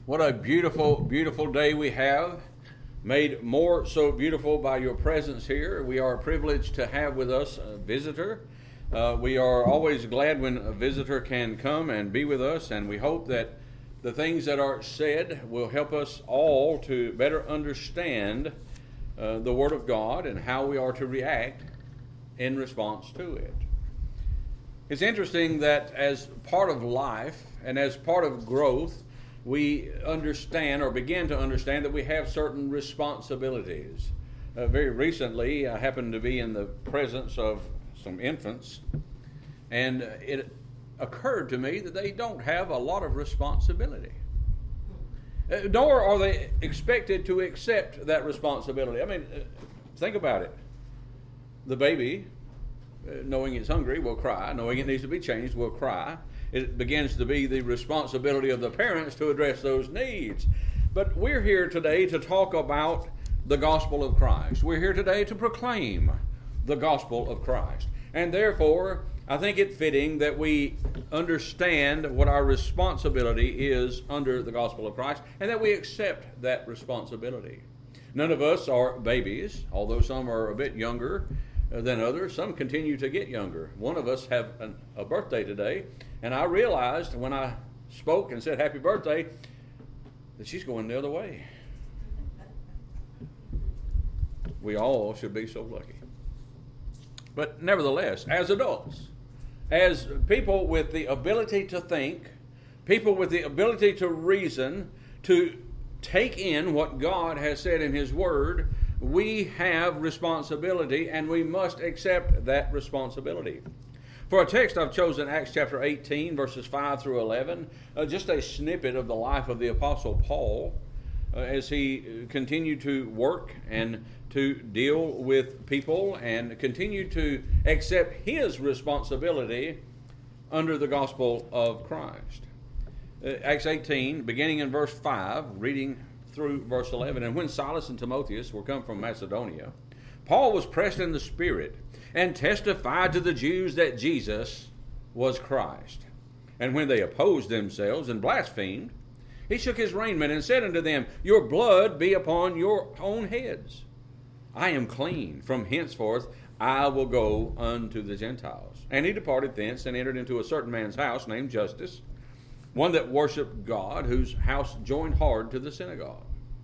What a beautiful, beautiful day we have, made more so beautiful by your presence here. We are privileged to have with us a visitor. We are always glad when a visitor can come and be with us, and we hope that the things that are said will help us all to better understand the Word of God and how we are to react in response to it. It's interesting that as part of life and as part of growth, we understand or begin to understand that we have certain responsibilities. Very recently, I happened to be in the presence of some infants, and it occurred to me that they don't have a lot of responsibility. Nor are they expected to accept that responsibility. I mean, think about it. The baby, knowing it's hungry, will cry. Knowing it needs to be changed, will cry. It begins to be the responsibility of the parents to address those needs. But we're here today to talk about the gospel of Christ. We're here today to proclaim the gospel of Christ. And therefore, I think it fitting that we understand what our responsibility is under the gospel of Christ and that we accept that responsibility. None of us are babies, although some are a bit younger than others. Some continue to get younger. One of us have a birthday today, and I realized when I spoke and said happy birthday that she's going the other way. We all should be so lucky. But nevertheless, as adults, as people with the ability to think, people with the ability to reason, to take in what God has said in His Word, we have responsibility, and we must accept that responsibility. For a text, I've chosen Acts chapter 18, verses 5 through 11, just a snippet of the life of the Apostle Paul as he continued to work and to deal with people and continue to accept his responsibility under the gospel of Christ. Acts 18, beginning in verse 5, reading through verse 11. And when Silas and Timotheus were come from Macedonia, Paul was pressed in the Spirit and testified to the Jews that Jesus was Christ. And when they opposed themselves and blasphemed, he shook his raiment and said unto them, Your blood be upon your own heads. I am clean. From henceforth I will go unto the Gentiles. And he departed thence and entered into a certain man's house named Justus, one that worshipped God, whose house joined hard to the synagogue.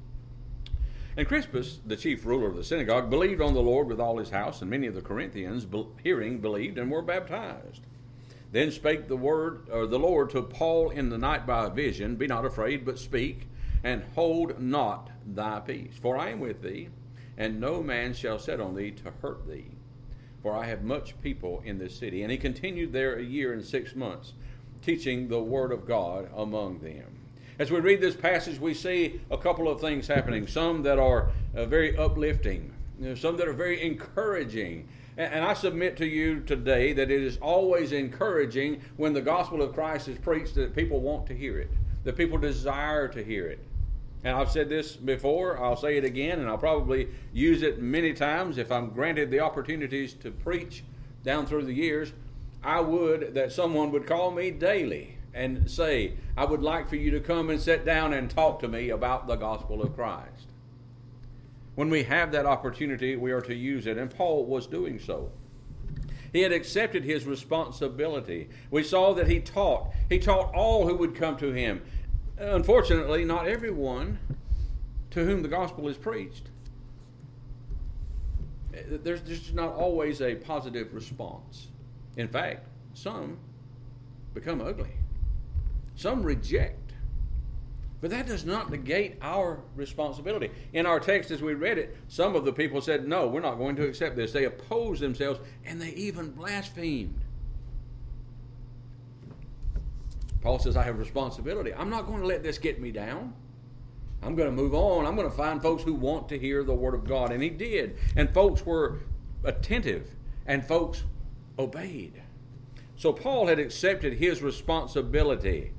And Crispus, the chief ruler of the synagogue, believed on the Lord with all his house, and many of the Corinthians, hearing, believed and were baptized. Then spake the Lord to Paul in the night by a vision, Be not afraid, but speak, and hold not thy peace. For I am with thee, and no man shall set on thee to hurt thee. For I have much people in this city. And he continued there a year and 6 months, teaching the word of God among them. As we read this passage, we see a couple of things happening. Some that are very uplifting, some that are very encouraging. And I submit to you today that it is always encouraging when the gospel of Christ is preached, that people want to hear it, that people desire to hear it. And I've said this before, I'll say it again, and I'll probably use it many times if I'm granted the opportunities to preach down through the years. I would that someone would call me daily and say, I would like for you to come and sit down and talk to me about the gospel of Christ. When we have that opportunity, we are to use it, and Paul was doing so. He had accepted his responsibility. We saw that he taught all who would come to him. Unfortunately, not everyone to whom the gospel is preached. There's just not always a positive response. In fact, some become ugly. Some reject. But that does not negate our responsibility. In our text as we read it, some of the people said, no, we're not going to accept this. They opposed themselves, and they even blasphemed. Paul says, I have responsibility. I'm not going to let this get me down. I'm going to move on. I'm going to find folks who want to hear the word of God. And he did. And folks were attentive, and folks obeyed. So Paul had accepted his responsibility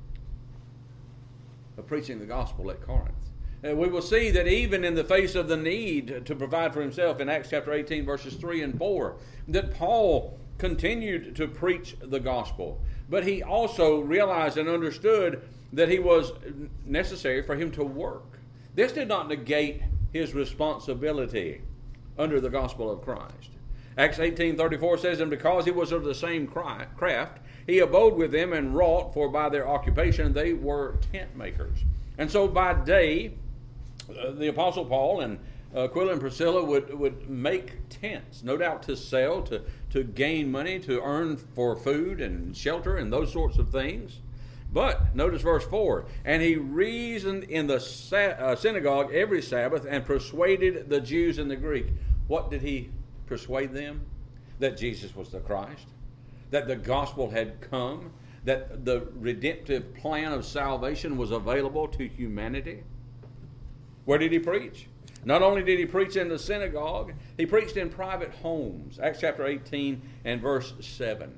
of preaching the gospel at Corinth. And we will see that even in the face of the need to provide for himself in Acts chapter 18, verses 3 and 4, that Paul continued to preach the gospel, but he also realized and understood that he was necessary for him to work. This did not negate his responsibility under the gospel of Christ. Acts 18:34 says, "And because he was of the same craft, he abode with them and wrought, for by their occupation they were tent makers." And so by day, the Apostle Paul and Aquila and Priscilla would make tents, no doubt to sell, to gain money, to earn for food and shelter and those sorts of things. But notice verse 4, "And he reasoned in the synagogue every Sabbath and persuaded the Jews and the Greek." What did he persuade them? That Jesus was the Christ, that the gospel had come, that the redemptive plan of salvation was available to humanity. Where did he preach? Not only did he preach in the synagogue, he preached in private homes. Acts chapter 18 and verse 7.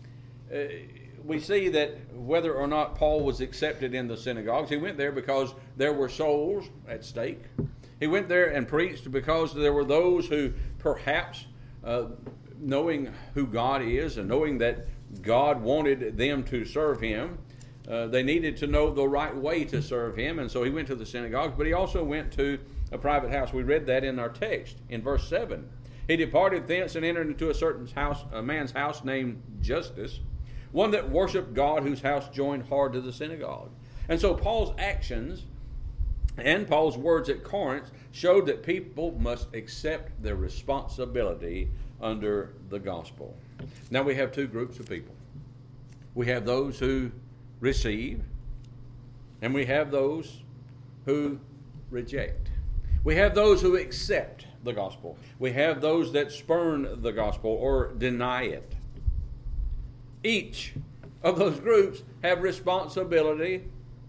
We see that whether or not Paul was accepted in the synagogues, he went there because there were souls at stake. He went there and preached because there were those who perhaps, knowing who God is and knowing that God wanted them to serve him, they needed to know the right way to serve him, and so he went to the synagogues, but he also went to a private house. We read that in our text in verse 7. "He departed thence and entered into a certain house, a man's house named Justus, one that worshiped God, whose house joined hard to the synagogue." And so Paul's actions and Paul's words at Corinth showed that people must accept their responsibility under the gospel. Now we have two groups of people. We have those who receive, and we have those who reject. We have those who accept the gospel. We have those that spurn the gospel or deny it. Each of those groups have responsibility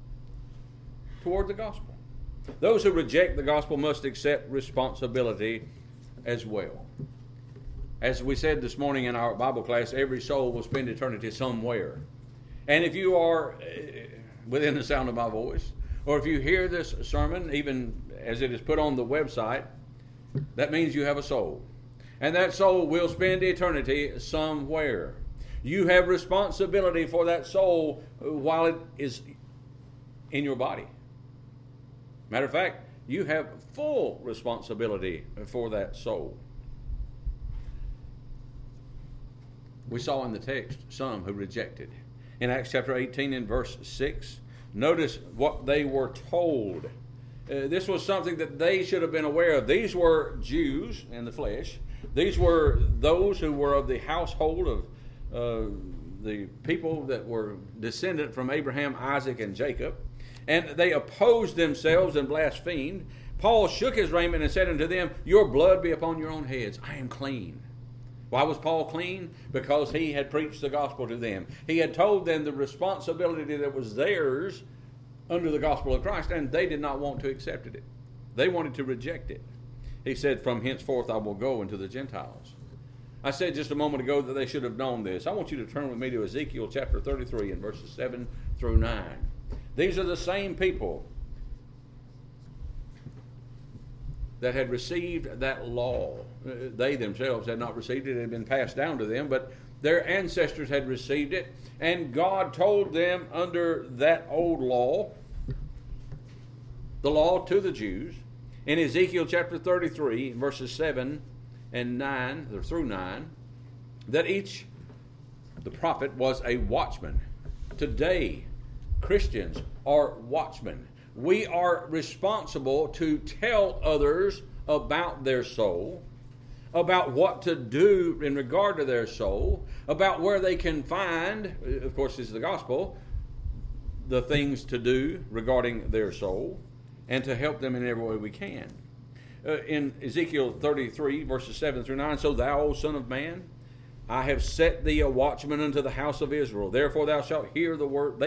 toward the gospel. Those who reject the gospel must accept responsibility as well. As we said this morning in our Bible class, every soul will spend eternity somewhere. And if you are within the sound of my voice, or if you hear this sermon, even as it is put on the website, that means you have a soul. And that soul will spend eternity somewhere. You have responsibility for that soul while it is in your body. Matter of fact, you have full responsibility for that soul. We saw in the text some who rejected. In Acts chapter 18 and verse 6, notice what they were told. This was something that they should have been aware of. These were Jews in the flesh. These were those who were of the household of the people that were descendant from Abraham, Isaac, and Jacob. And they opposed themselves and blasphemed. Paul shook his raiment and said unto them, "Your blood be upon your own heads. I am clean." Why was Paul clean? Because he had preached the gospel to them. He had told them the responsibility that was theirs under the gospel of Christ, and they did not want to accept it. They wanted to reject it. He said, "From henceforth I will go into the Gentiles." I said just a moment ago that they should have known this. I want you to turn with me to Ezekiel chapter 33 and verses 7 through 9. These are the same people that had received that law. They themselves had not received it. It had been passed down to them, but their ancestors had received it, and God told them under that old law, the law to the Jews, in Ezekiel chapter 33, verses 7 and 9, or through 9, that the prophet was a watchman. Today, Christians are watchmen. We are responsible to tell others about their soul, about what to do in regard to their soul, about where they can find, of course this is the gospel, the things to do regarding their soul, and to help them in every way we can. In Ezekiel 33, verses 7 through 9, "So thou, O son of man, I have set thee a watchman unto the house of Israel. Therefore thou shalt hear the word,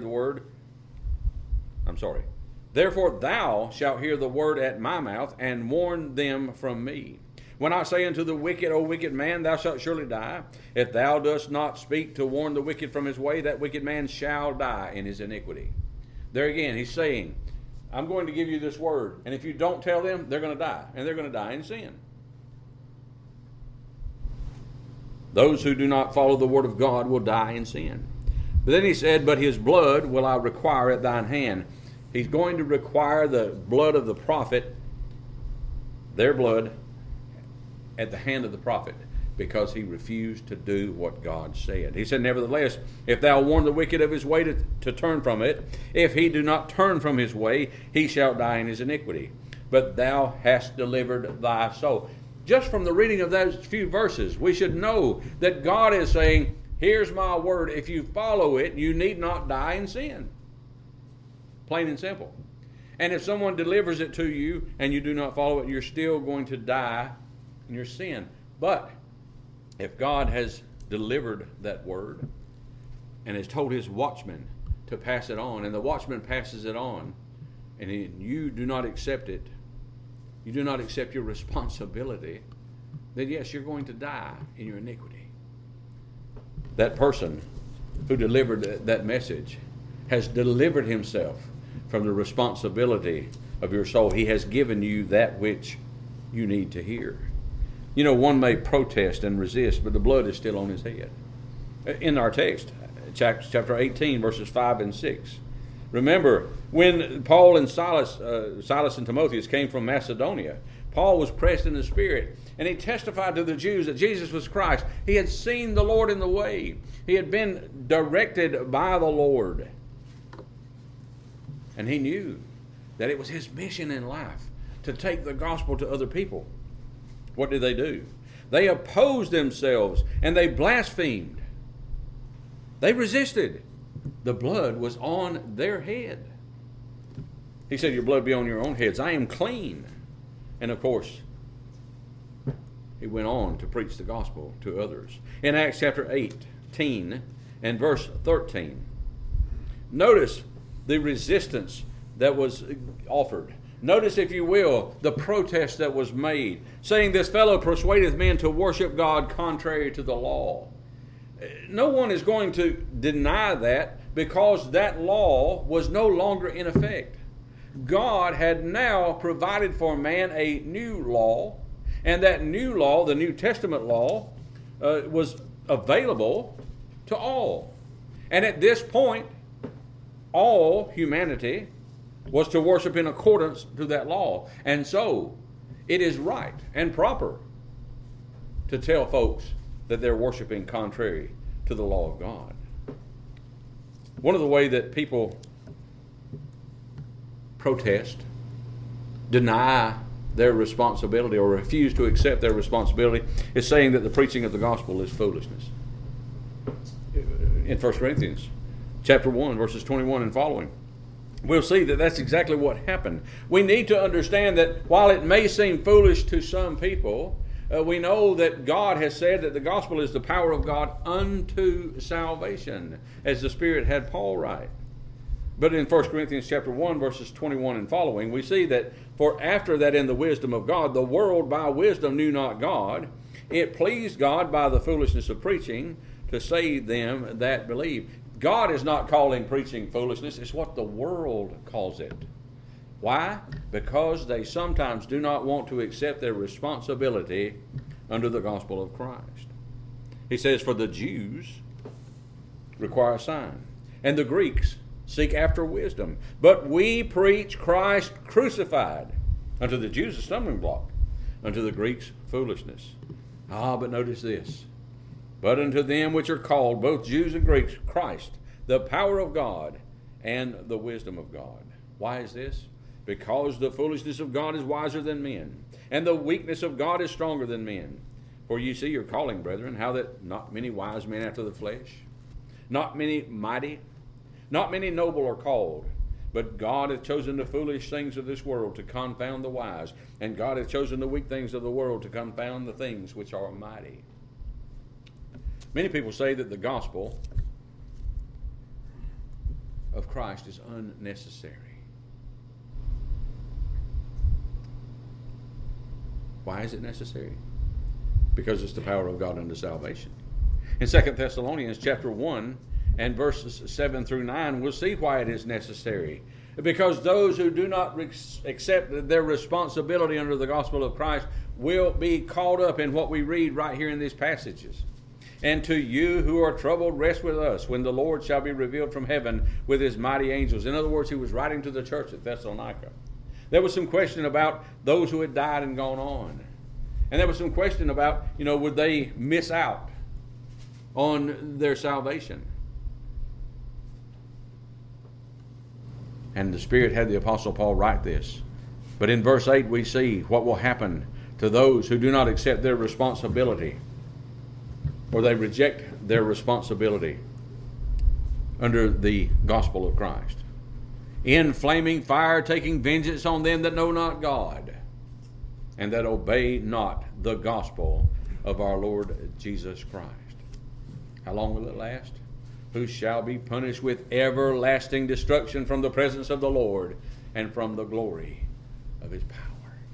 Therefore thou shalt hear the word at my mouth, and warn them from me. When I say unto the wicked, O wicked man, thou shalt surely die. If thou dost not speak to warn the wicked from his way, that wicked man shall die in his iniquity." There again, he's saying, I'm going to give you this word, and if you don't tell them, they're going to die, and they're going to die in sin. Those who do not follow the word of God will die in sin. But then he said, but his blood will I require at thine hand. He's going to require the blood of the prophet, their blood, at the hand of the prophet, because he refused to do what God said. He said, nevertheless, if thou warn the wicked of his way to turn from it, if he do not turn from his way, he shall die in his iniquity. But thou hast delivered thy soul. Just from the reading of those few verses, we should know that God is saying, here's my word. If you follow it, you need not die in sin. Plain and simple. And if someone delivers it to you and you do not follow it, you're still going to die in your sin. But if God has delivered that word and has told his watchman to pass it on, and the watchman passes it on, and you do not accept it, you do not accept your responsibility, then yes, you're going to die in your iniquity. That person who delivered that message has delivered himself from the responsibility of your soul. He has given you that which you need to hear. You know, one may protest and resist, but the blood is still on his head. In our text, chapter 18, verses 5 and 6. Remember, when Paul and Silas and Timotheus came from Macedonia, Paul was pressed in the Spirit, and he testified to the Jews that Jesus was Christ. He had seen the Lord in the way. He had been directed by the Lord. And he knew that it was his mission in life to take the gospel to other people. What did they do? They opposed themselves and they blasphemed. They resisted. The blood was on their head. He said, your blood be on your own heads. I am clean. And of course, he went on to preach the gospel to others. In Acts chapter 18 and verse 13, notice the resistance that was offered. Notice, if you will, the protest that was made, saying this fellow persuadeth men to worship God contrary to the law. No one is going to deny that, because that law was no longer in effect. God had now provided for man a new law, and that new law, the New Testament law, was available to all. And at this point, all humanity was to worship in accordance to that law. And so, it is right and proper to tell folks that they're worshiping contrary to the law of God. One of the ways that people protest, deny their responsibility, or refuse to accept their responsibility, is saying that the preaching of the gospel is foolishness. In 1 Corinthians chapter 1, verses 21 and following, we'll see that that's exactly what happened. We need to understand that while it may seem foolish to some people, we know that God has said that the gospel is the power of God unto salvation, as the Spirit had Paul write. But in 1 Corinthians chapter 1, verses 21 and following, we see that, for after that in the wisdom of God, the world by wisdom knew not God, it pleased God by the foolishness of preaching to save them that believe. God is not calling preaching foolishness. It's what the world calls it. Why? Because they sometimes do not want to accept their responsibility under the gospel of Christ. He says, for the Jews require a sign, and the Greeks seek after wisdom. But we preach Christ crucified. Unto the Jews a stumbling block, unto the Greeks foolishness. But notice this. But unto them which are called, both Jews and Greeks, Christ, the power of God and the wisdom of God. Why is this? Because the foolishness of God is wiser than men, and the weakness of God is stronger than men. For ye see your calling, brethren, how that not many wise men after the flesh, not many mighty, not many noble are called, but God hath chosen the foolish things of this world to confound the wise, and God hath chosen the weak things of the world to confound the things which are mighty. Many people say that the gospel of Christ is unnecessary. Why is it necessary? Because it's the power of God unto salvation. In 2 Thessalonians chapter 1 and verses 7 through 9, we'll see why it is necessary. Because those who do not accept their responsibility under the gospel of Christ will be caught up in what we read right here in these passages. And to you who are troubled, rest with us when the Lord shall be revealed from heaven with his mighty angels. In other words, he was writing to the church at Thessalonica. There was some question about those who had died and gone on. And there was some question about, would they miss out on their salvation? And the Spirit had the Apostle Paul write this. But in verse 8 we see what will happen to those who do not accept their responsibility, or they reject their responsibility under the gospel of Christ. In flaming fire, taking vengeance on them that know not God, and that obey not the gospel of our Lord Jesus Christ. How long will it last? Who shall be punished with everlasting destruction from the presence of the Lord and from the glory of his power.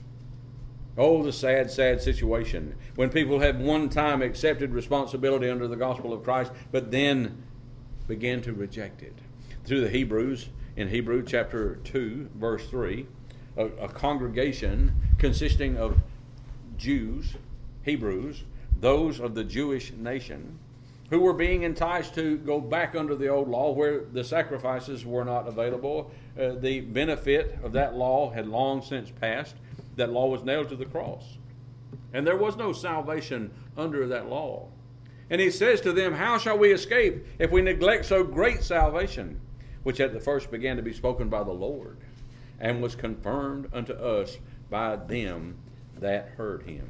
Oh, the sad, sad situation when people have one time accepted responsibility under the gospel of Christ, but then begin to reject it. Through the Hebrews, in Hebrews chapter 2, verse 3, a congregation consisting of Jews, Hebrews, those of the Jewish nation, who were being enticed to go back under the old law where the sacrifices were not available. The benefit of that law had long since passed. That law was nailed to the cross. And there was no salvation under that law. And he says to them, how shall we escape if we neglect so great salvation, which at the first began to be spoken by the Lord, and was confirmed unto us by them that heard him?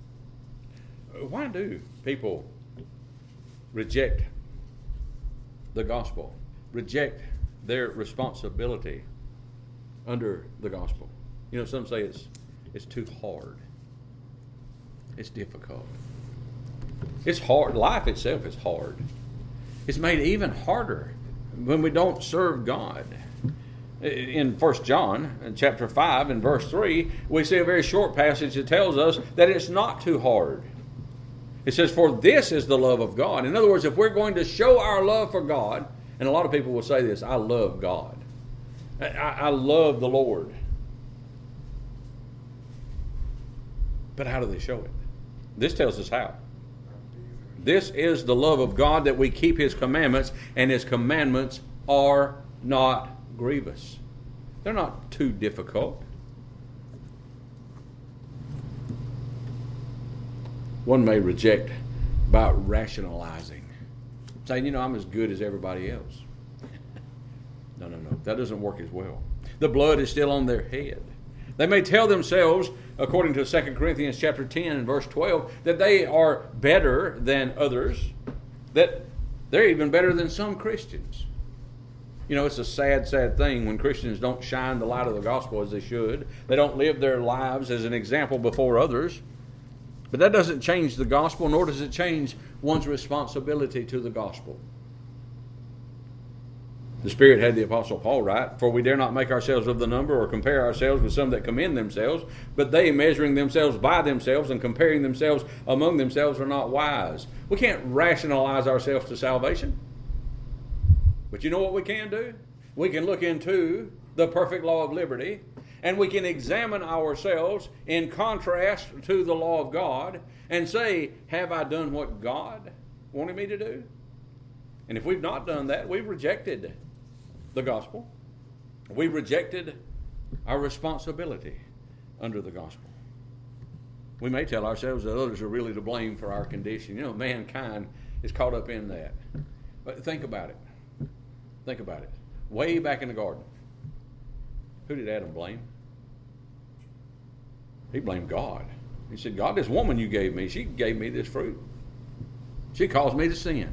Why do people reject the gospel, reject their responsibility under the gospel? Some say it's too hard. It's difficult. It's hard. Life itself is hard. It's made even harder when we don't serve God. In 1 John, in chapter 5, and verse 3, we see a very short passage that tells us that it's not too hard. It says, for this is the love of God. In other words, if we're going to show our love for God, and a lot of people will say this, I love God. I love the Lord. But how do they show it? This tells us how. This is the love of God, that we keep his commandments, and his commandments are not grievous. They're not too difficult. One may reject by rationalizing, saying, I'm as good as everybody else. No. That doesn't work as well. The blood is still on their head. They may tell themselves, according to 2 Corinthians chapter 10 and verse 12, that they are better than others, that they're even better than some Christians. It's a sad, sad thing when Christians don't shine the light of the gospel as they should. They don't live their lives as an example before others. But that doesn't change the gospel, nor does it change one's responsibility to the gospel. The Spirit had the Apostle Paul write, for we dare not make ourselves of the number or compare ourselves with some that commend themselves, but they, measuring themselves by themselves and comparing themselves among themselves, are not wise. We can't rationalize ourselves to salvation. But you know what we can do? We can look into the perfect law of liberty, and we can examine ourselves in contrast to the law of God and say, have I done what God wanted me to do? And if we've not done that, we've rejected the gospel. We've rejected our responsibility under the gospel. We may tell ourselves that others are really to blame for our condition. Mankind is caught up in that. But think about it. Think about it. Way back in the garden, who did Adam blame? He blamed God. He said, God, this woman you gave me, she gave me this fruit. She caused me to sin.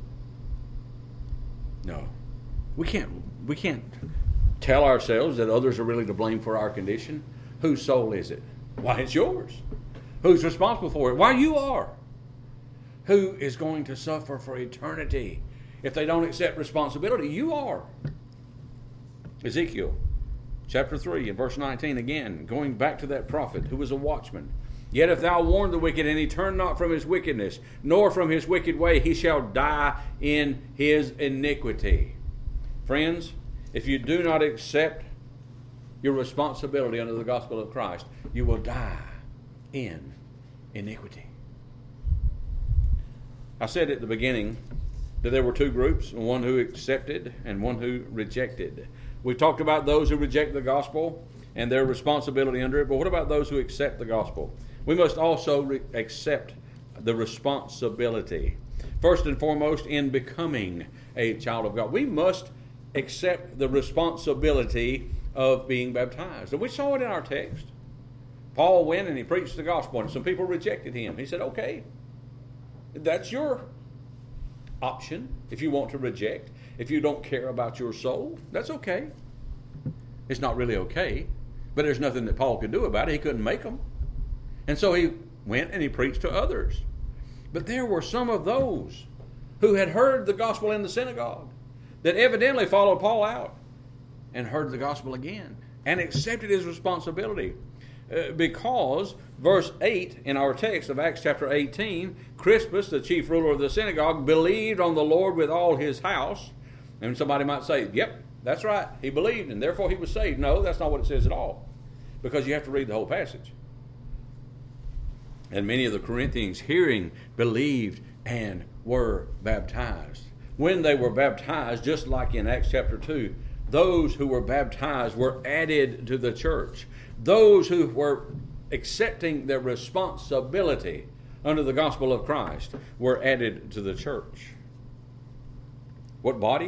No. We can't tell ourselves that others are really to blame for our condition. Whose soul is it? Why, it's yours. Who's responsible for it? Why, you are. Who is going to suffer for eternity if they don't accept responsibility? You are. Ezekiel chapter 3 and verse 19, again, going back to that prophet who was a watchman. Yet if thou warn the wicked, and he turn not from his wickedness, nor from his wicked way, he shall die in his iniquity. Friends, if you do not accept your responsibility under the gospel of Christ, you will die in iniquity. I said at the beginning that there were two groups, one who accepted and one who rejected. We talked about those who reject the gospel and their responsibility under it, but what about those who accept the gospel? We must also accept the responsibility. First and foremost, in becoming a child of God, we must accept the responsibility of being baptized. And we saw it in our text. Paul went and he preached the gospel, and some people rejected him. He said, okay, that's your option. If you want to reject, if you don't care about your soul, that's okay. It's not really okay, but there's nothing that Paul could do about it. He couldn't make them. And so he went and he preached to others. But there were some of those who had heard the gospel in the synagogue that evidently followed Paul out and heard the gospel again and accepted his responsibility. Because verse 8 in our text of Acts chapter 18, Crispus, the chief ruler of the synagogue, believed on the Lord with all his house. And somebody might say, yep, that's right, he believed and therefore he was saved. No, that's not what it says at all, because you have to read the whole passage. And many of the Corinthians, hearing, believed and were baptized. When they were baptized, just like in Acts chapter 2, those who were baptized were added to the church. Those who were accepting their responsibility under the gospel of Christ were added to the church. What body?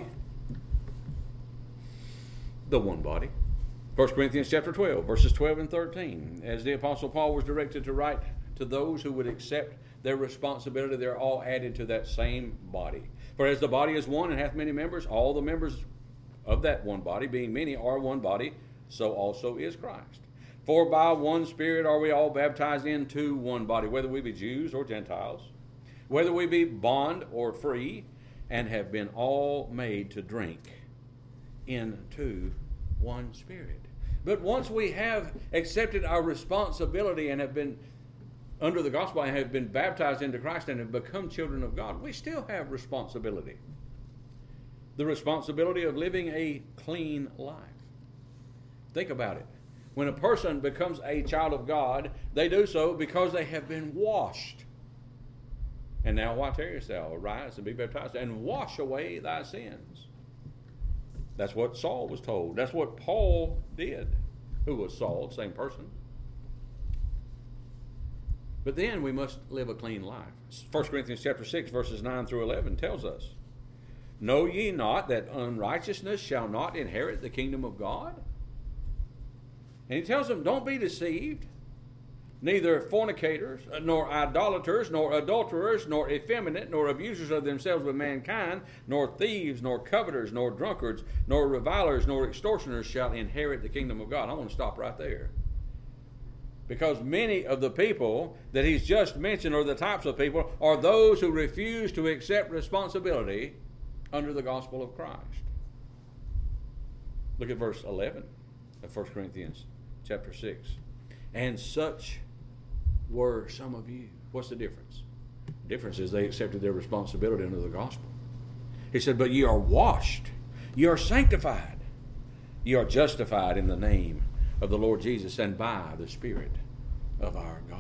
The one body. 1 Corinthians chapter 12, verses 12 and 13. As the Apostle Paul was directed to write to those who would accept their responsibility, they're all added to that same body. For as the body is one and hath many members, all the members of that one body, being many, are one body, so also is Christ. For by one Spirit are we all baptized into one body, whether we be Jews or Gentiles, whether we be bond or free, and have been all made to drink into one Spirit. But once we have accepted our responsibility and have been under the gospel and have been baptized into Christ and have become children of God, we still have responsibility. The responsibility of living a clean life. Think about it. When a person becomes a child of God, they do so because they have been washed. And now why tarriest thou? Arise and be baptized and wash away thy sins. That's what Saul was told. That's what Paul did. Who was Saul? Same person. But then we must live a clean life. 1 Corinthians chapter 6, verses 9 through 11 tells us, know ye not that unrighteousness shall not inherit the kingdom of God? And he tells them, don't be deceived. Neither fornicators, nor idolaters, nor adulterers, nor effeminate, nor abusers of themselves with mankind, nor thieves, nor coveters, nor drunkards, nor revilers, nor extortioners shall inherit the kingdom of God. I want to stop right there. Because many of the people that he's just mentioned, or the types of people, are those who refuse to accept responsibility under the gospel of Christ. Look at verse 11 of 1 Corinthians chapter 6. And such were some of you. What's the difference? The difference is they accepted their responsibility under the gospel. He said, but ye are washed, ye are sanctified, ye are justified in the name of the Lord Jesus and by the Spirit of our God.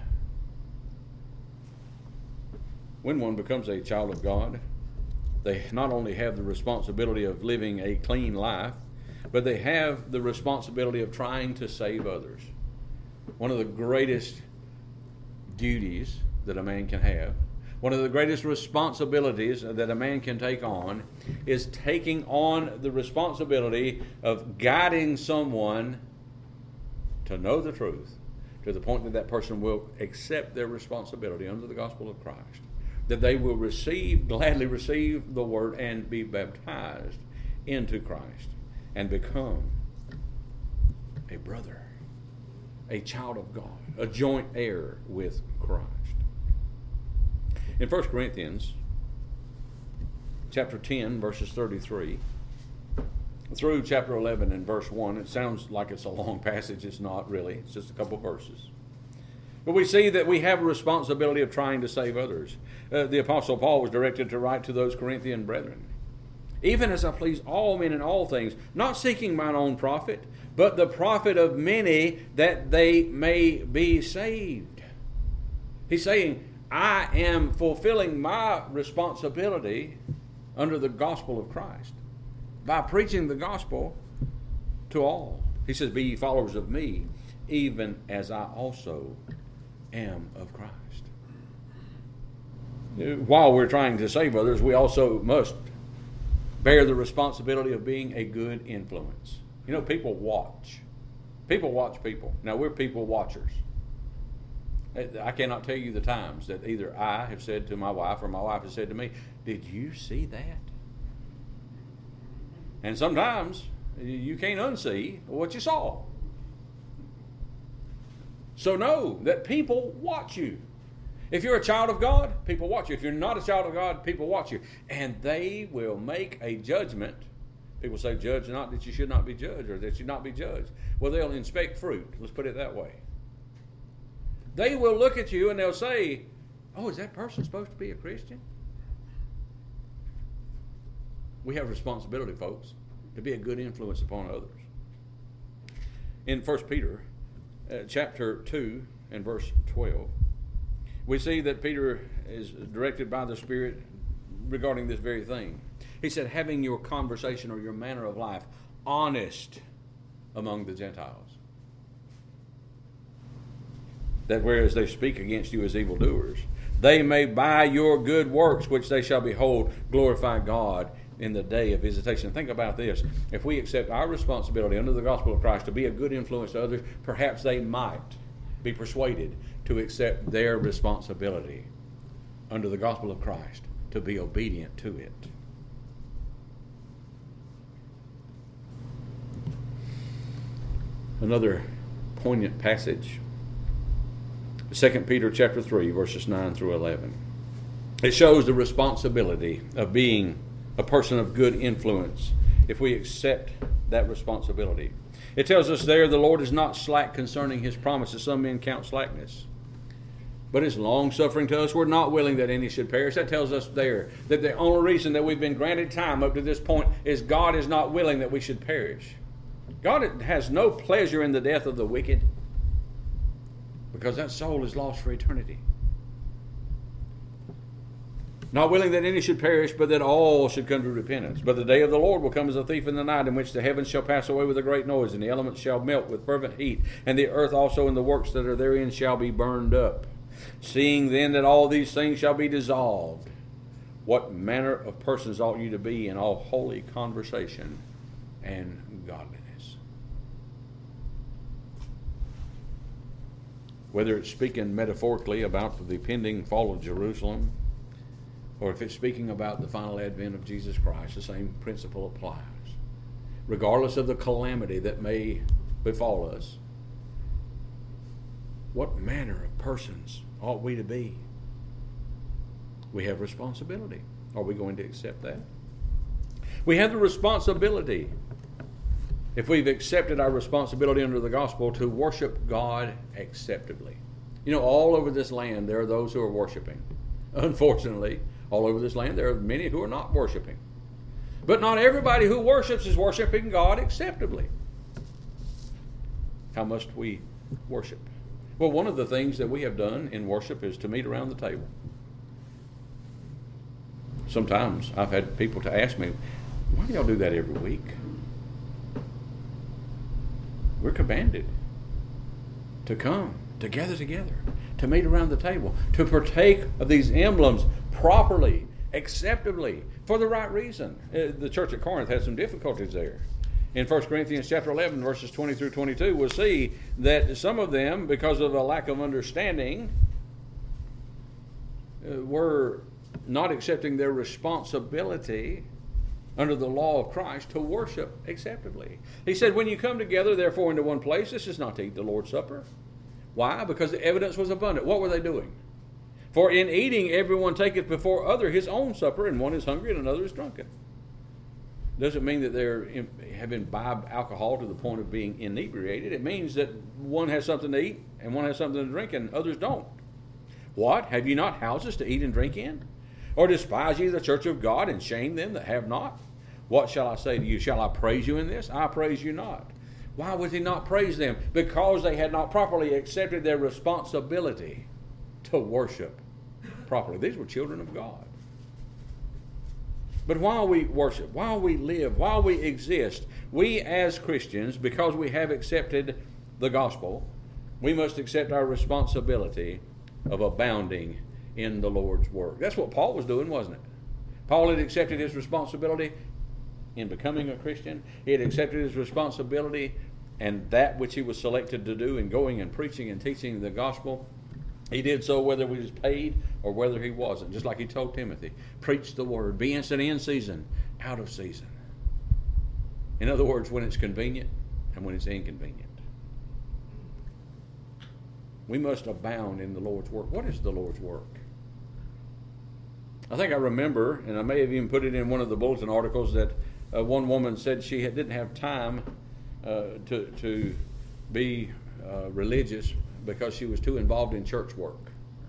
When one becomes a child of God, they not only have the responsibility of living a clean life, but they have the responsibility of trying to save others. One of the greatest duties that a man can have, one of the greatest responsibilities that a man can take on, is taking on the responsibility of guiding someone to know the truth to the point that that person will accept their responsibility under the gospel of Christ, that they will gladly receive the word and be baptized into Christ and become a brother, a child of God, a joint heir with Christ. In 1 Corinthians chapter 10, verses 33 through chapter 11 and verse 1, it sounds like it's a long passage. It's not really. It's just a couple verses. But we see that we have a responsibility of trying to save others. The Apostle Paul was directed to write to those Corinthian brethren, even as I please all men in all things, not seeking mine own profit, but the profit of many, that they may be saved. He's saying, I am fulfilling my responsibility under the gospel of Christ by preaching the gospel to all. He says, be ye followers of me, even as I also am of Christ. While we're trying to save others, we also must bear the responsibility of being a good influence. You know, people watch. People watch people. Now, we're people watchers. I cannot tell you the times that either I have said to my wife or my wife has said to me, did you see that? And sometimes you can't unsee what you saw. So know that people watch you. If you're a child of God, people watch you. If you're not a child of God, people watch you. And they will make a judgment. People say, judge not that you should not be judged, or that you not be judged. Well, they'll inspect fruit. Let's put it that way. They will look at you and they'll say, oh, is that person supposed to be a Christian? We have responsibility, folks, to be a good influence upon others. In 1 Peter chapter 2 and verse 12, we see that Peter is directed by the Spirit regarding this very thing. He said, having your conversation or your manner of life honest among the Gentiles, that whereas they speak against you as evildoers, they may by your good works, which they shall behold, glorify God in the day of visitation. Think about this. If we accept our responsibility under the gospel of Christ to be a good influence to others, perhaps they might be persuaded to accept their responsibility under the gospel of Christ, to be obedient to it. Another poignant passage, 2 Peter chapter 3, verses 9 through 11. It shows the responsibility of being a person of good influence if we accept that responsibility. It tells us there, the Lord is not slack concerning his promises. Some men count slackness, but is long-suffering to us. We're not willing that any should perish. That tells us there that the only reason that we've been granted time up to this point is God is not willing that we should perish. God has no pleasure in the death of the wicked, because that soul is lost for eternity. Not willing that any should perish, but that all should come to repentance. But the day of the Lord will come as a thief in the night, in which the heavens shall pass away with a great noise, and the elements shall melt with fervent heat, and the earth also and the works that are therein shall be burned up. Seeing then that all these things shall be dissolved, what manner of persons ought you to be in all holy conversation and godliness? Whether it's speaking metaphorically about the pending fall of Jerusalem, or if it's speaking about the final advent of Jesus Christ, the same principle applies. Regardless of the calamity that may befall us, what manner of persons ought we to be? We have responsibility. Are we going to accept that? We have the responsibility, if we've accepted our responsibility under the gospel, to worship God acceptably. You know, all over this land there are those who are worshiping. Unfortunately, all over this land there are many who are not worshiping. But not everybody who worships is worshiping God acceptably. How must we worship? Well, one of the things that we have done in worship is to meet around the table. Sometimes I've had people to ask me, why do y'all do that every week? We're commanded to come, to gather together, to meet around the table, to partake of these emblems properly, acceptably, for the right reason. The church at Corinth had some difficulties there. In 1 Corinthians chapter 11, verses 20 through 22, we'll see that some of them, because of a lack of understanding, were not accepting their responsibility under the law of Christ to worship acceptably. He said, when you come together, therefore, into one place, this is not to eat the Lord's Supper. Why? Because the evidence was abundant. What were they doing? For in eating, everyone taketh before other his own supper, and one is hungry and another is drunken. Doesn't mean that they have imbibed alcohol to the point of being inebriated. It means that one has something to eat and one has something to drink and others don't. What? Have ye not houses to eat and drink in? Or despise ye the church of God and shame them that have not? What shall I say to you? Shall I praise you in this? I praise you not. Why would he not praise them? Because they had not properly accepted their responsibility to worship properly. These were children of God. But while we worship, while we live, while we exist, we as Christians, because we have accepted the gospel, we must accept our responsibility of abounding in the Lord's work. That's what Paul was doing, wasn't it? Paul had accepted his responsibility in becoming a Christian. He had accepted his responsibility and that which he was selected to do in going and preaching and teaching the gospel. He did so whether he was paid or whether he wasn't. Just like he told Timothy, preach the word. Be instant in season, out of season. In other words, when it's convenient and when it's inconvenient. We must abound in the Lord's work. What is the Lord's work? I think I remember, and I may have even put it in one of the bulletin articles, that one woman said she didn't have time to be religious because she was too involved in church work.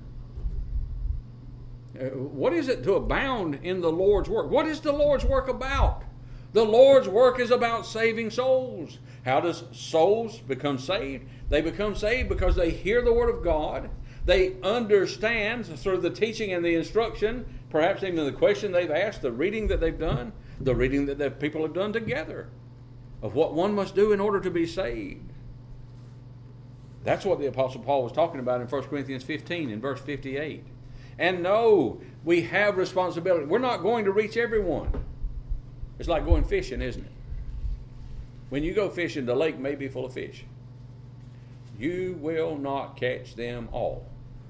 What is it to abound in the Lord's work? What is the Lord's work about? The Lord's work is about saving souls. How does souls become saved? They become saved because they hear the Word of God. They understand through the teaching and the instruction, perhaps even the question they've asked, the reading that they've done, the reading that the people have done together, of what one must do in order to be saved. That's what the Apostle Paul was talking about in 1 Corinthians 15 in verse 58. And no, we have responsibility. We're not going to reach everyone. It's like going fishing, isn't it? When you go fishing, the lake may be full of fish. You will not catch them all.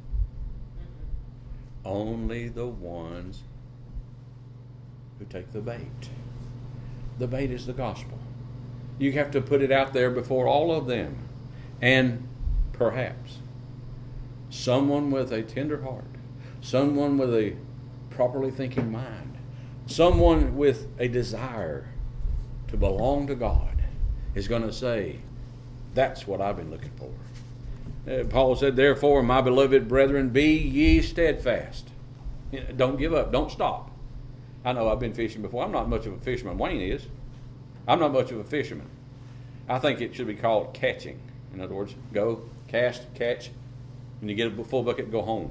Only the ones who take the bait. The bait is the gospel. You have to put it out there before all of them. And perhaps someone with a tender heart, someone with a properly thinking mind, someone with a desire to belong to God is going to say, that's what I've been looking for. Paul said, therefore, my beloved brethren, be ye steadfast. Don't give up. Don't stop. I know I've been fishing before. I'm not much of a fisherman. Wayne is. I'm not much of a fisherman. I think it should be called catching. In other words, go, cast, catch. When you get a full bucket, go home.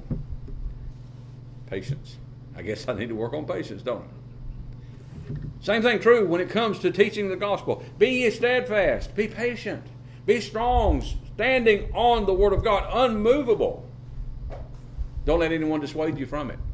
Patience. I guess I need to work on patience, don't I? Same thing true when it comes to teaching the gospel. Be ye steadfast. Be patient. Be strong, standing on the Word of God, unmovable. Don't let anyone dissuade you from it.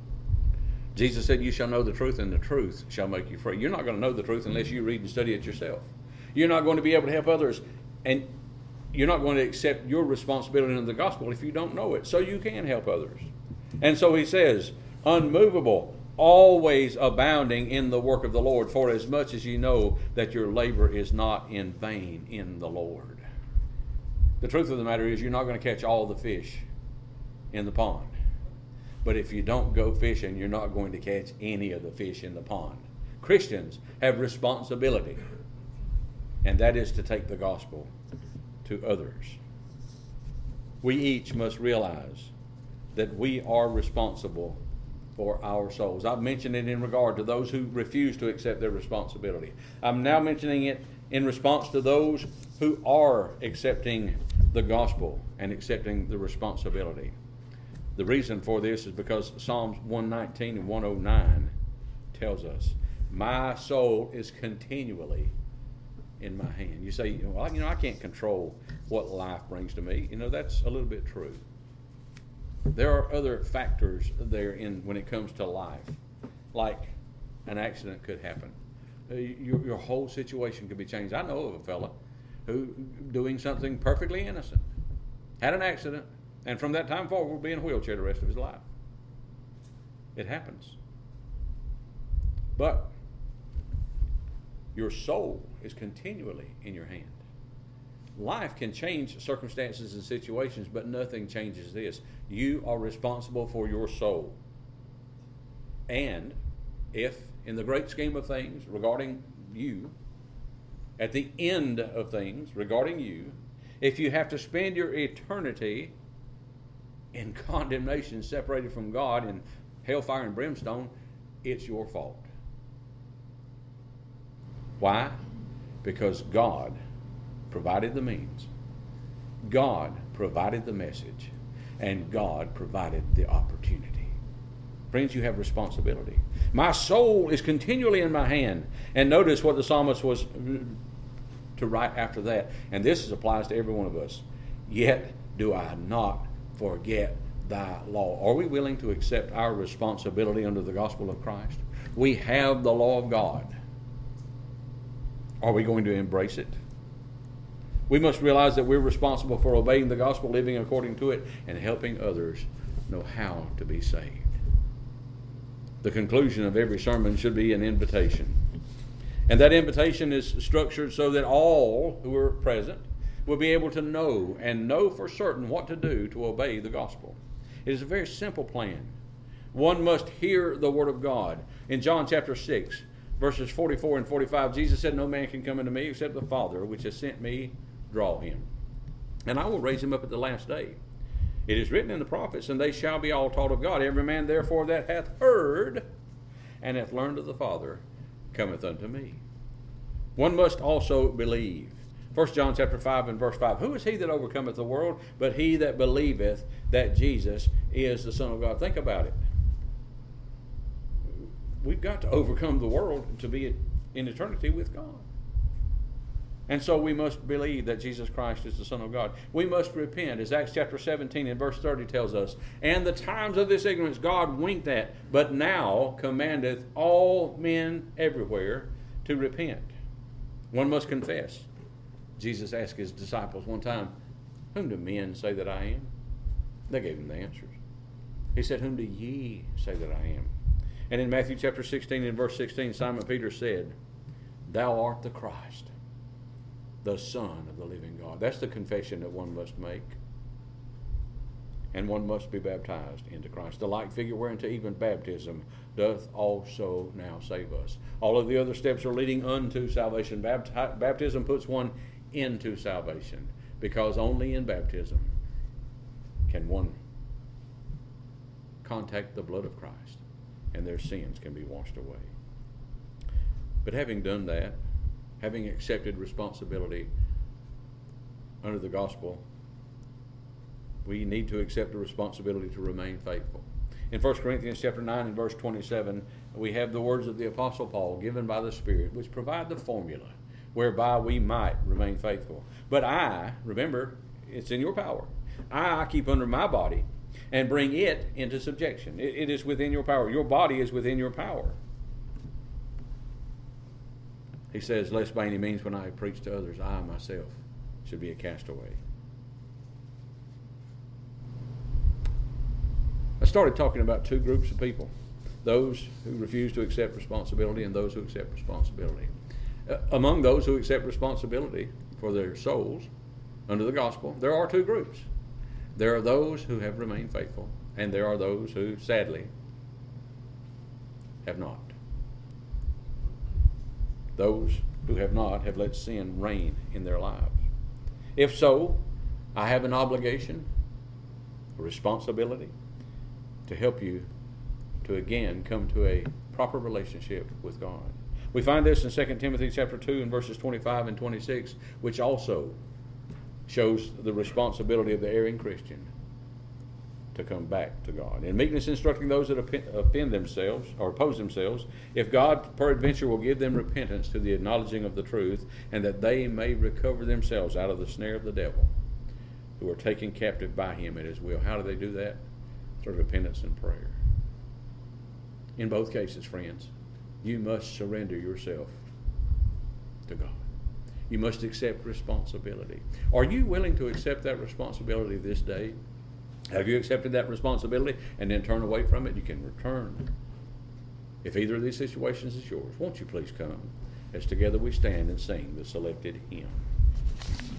Jesus said, you shall know the truth, and the truth shall make you free. You're not going to know the truth unless you read and study it yourself. You're not going to be able to help others, and you're not going to accept your responsibility in the gospel if you don't know it, so you can help others. And so he says, unmovable, always abounding in the work of the Lord, for as much as you know that your labor is not in vain in the Lord. The truth of the matter is you're not going to catch all the fish in the pond. But if you don't go fishing, you're not going to catch any of the fish in the pond. Christians have responsibility, and that is to take the gospel to others. We each must realize that we are responsible for our souls. I've mentioned it in regard to those who refuse to accept their responsibility. I'm now mentioning it in response to those who are accepting the gospel and accepting the responsibility. The reason for this is because Psalms 119 and 109 tells us, my soul is continually in my hand. You say, well, I can't control what life brings to me. That's a little bit true. There are other factors there when it comes to life, like an accident could happen. Your whole situation could be changed. I know of a fella who, doing something perfectly innocent, had an accident, and from that time forward will be in a wheelchair the rest of his life. It happens. But your soul is continually in your hand. Life can change circumstances and situations, but nothing changes this. You are responsible for your soul. And if, in the great scheme of things regarding you, at the end of things regarding you, if you have to spend your eternity in condemnation, separated from God, in hellfire and brimstone, it's your fault. Why? Because God provided the means, God provided the message, and God provided the opportunity. Friends, you have responsibility. My soul is continually in my hand. And notice what the psalmist was to write after that. And this applies to every one of us. Yet do I not forget thy law. Are we willing to accept our responsibility under the gospel of Christ? We have the law of God. Are we going to embrace it? We must realize that we're responsible for obeying the gospel, living according to it, and helping others know how to be saved. The conclusion of every sermon should be an invitation. And that invitation is structured so that all who are present will be able to know and know for certain what to do to obey the gospel. It is a very simple plan. One must hear the word of God. In John chapter 6, verses 44 and 45, Jesus said, "No man can come unto me except the Father which has sent me draw him. And I will raise him up at the last day. It is written in the prophets, and they shall be all taught of God. Every man therefore that hath heard and hath learned of the Father cometh unto me." One must also believe. 1 John chapter 5 and verse 5. Who is he that overcometh the world but he that believeth that Jesus is the Son of God? Think about it. We've got to overcome the world to be in eternity with God. And so we must believe that Jesus Christ is the Son of God. We must repent, as Acts chapter 17 and verse 30 tells us. "And the times of this ignorance God winked at, but now commandeth all men everywhere to repent." One must confess. Jesus asked his disciples one time, "Whom do men say that I am?" They gave him the answers. He said, "Whom do ye say that I am?" And in Matthew chapter 16 and verse 16, Simon Peter said, "Thou art the Christ, the Son of the living God." That's the confession that one must make. And one must be baptized into Christ. The like figure whereunto even baptism doth also now save us. All of the other steps are leading unto salvation. Baptism puts one into salvation, because only in baptism can one contact the blood of Christ and their sins can be washed away. But having done that, having accepted responsibility under the gospel, we need to accept the responsibility to remain faithful. In 1 Corinthians chapter 9 and verse 27, we have the words of the Apostle Paul given by the Spirit, which provide the formula whereby we might remain faithful. "But I," remember, it's in your power, "I keep under my body and bring it into subjection." It is within your power. Your body is within your power. He says, "Lest by any means when I preach to others, I myself should be a castaway." I started talking about two groups of people: those who refuse to accept responsibility and those who accept responsibility. Among those who accept responsibility for their souls under the gospel, there are two groups. There are those who have remained faithful, and there are those who, sadly, have not. Those who have not have let sin reign in their lives. If so, I have an obligation, a responsibility, to help you to again come to a proper relationship with God. We find this in 2 Timothy chapter 2 and verses 25 and 26, which also shows the responsibility of the erring Christian to come back to God. In meekness instructing those that offend themselves or oppose themselves, if God peradventure will give them repentance to the acknowledging of the truth, and that they may recover themselves out of the snare of the devil, who are taken captive by him at his will. How do they do that? Through repentance and prayer. In both cases, friends, you must surrender yourself to God. You must accept responsibility. Are you willing to accept that responsibility this day? Have you accepted that responsibility and then turn away from it? You can return. If either of these situations is yours, won't you please come as together we stand and sing the selected hymn.